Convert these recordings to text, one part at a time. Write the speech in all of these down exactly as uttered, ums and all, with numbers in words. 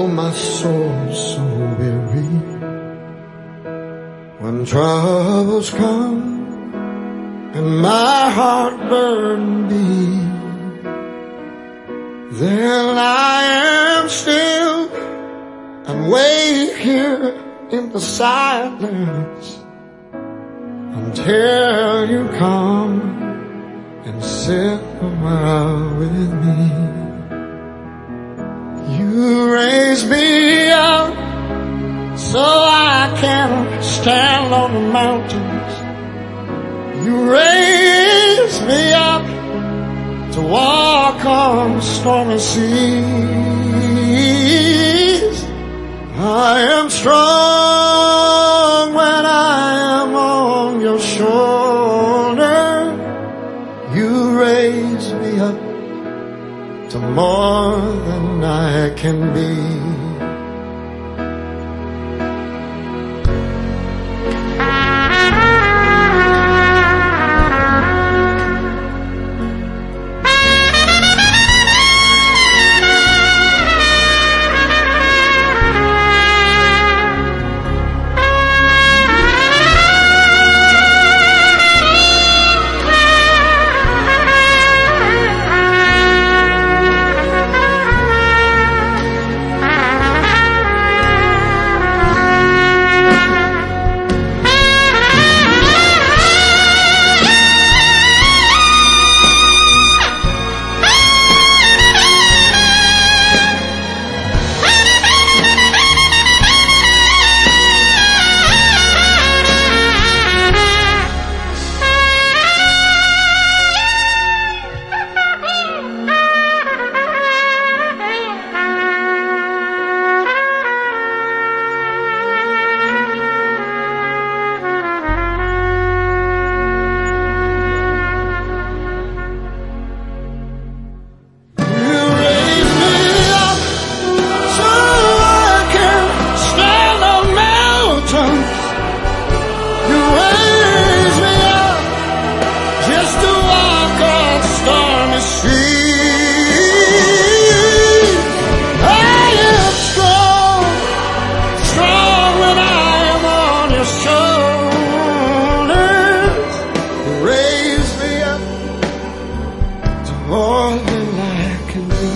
my soul so weary. When troubles come and my heart burden be, then I am still and wait here in the silence until you come and sit a while with me. You raise me up so I can stand on the mountains. You raise me up to walk on stormy seas. I am strong when I am on your shoulder. You raise me up to more than I can be. More than I can do.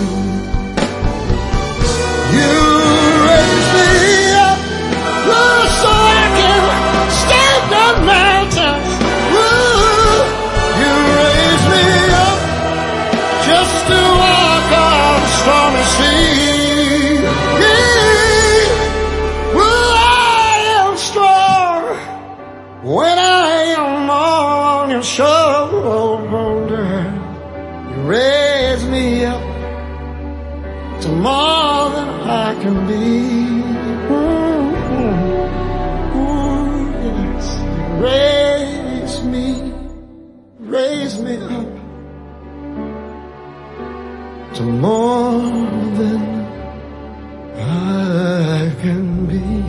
You raise me up so I can stand on mountains. Ooh, you raise me up just to walk on stormy sea. Yeah. Well, I am strong when I am on your shoulder. You raise me up to more than I can be. Ooh, ooh, yes. You raise me, raise me up to more than I can be.